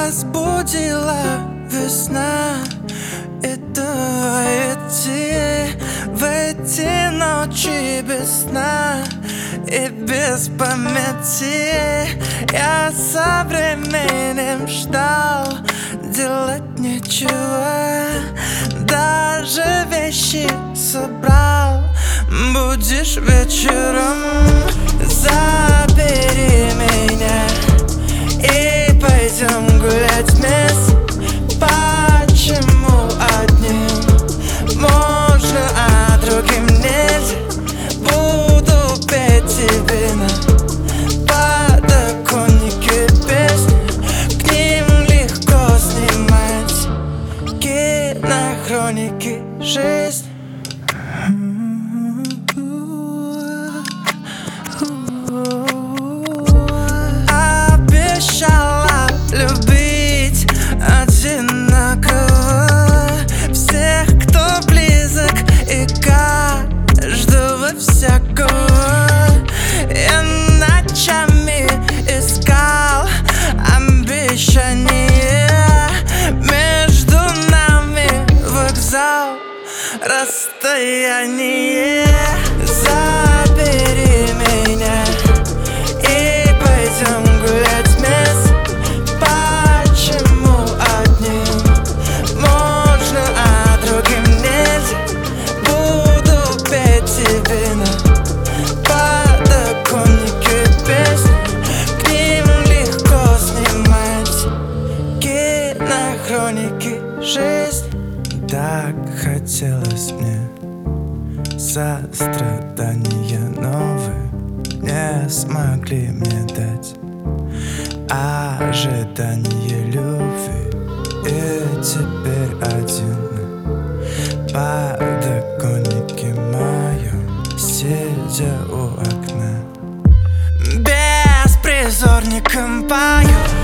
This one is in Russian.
разбудила весна, и давай идти в эти ночи без сна и без памяти. Я со временем ждал, делать нечего, даже вещи собрал. Будешь вечером, забери меня и пойдем гулять вместе. Почему одним можно, а другим нельзя? Буду петь тебе на подоконнике песни, к ним легко снимать кинохроники жизни. Обещала любить одинаково всех, кто близок, и каждого всякого. Я ночами искал обещания, между нами вокзал, расстояние. Забери меня и пойдем гулять вместе. Почему одним можно, а другим нельзя? Буду петь тебе на подоконнике песни, к ним легко снимать кинохроники жизни. Так хотелось мне сострадания новые, не смогли мне дать ожидание любви. И теперь один на подоконнике моем, сидя у окна, беспризорником пою.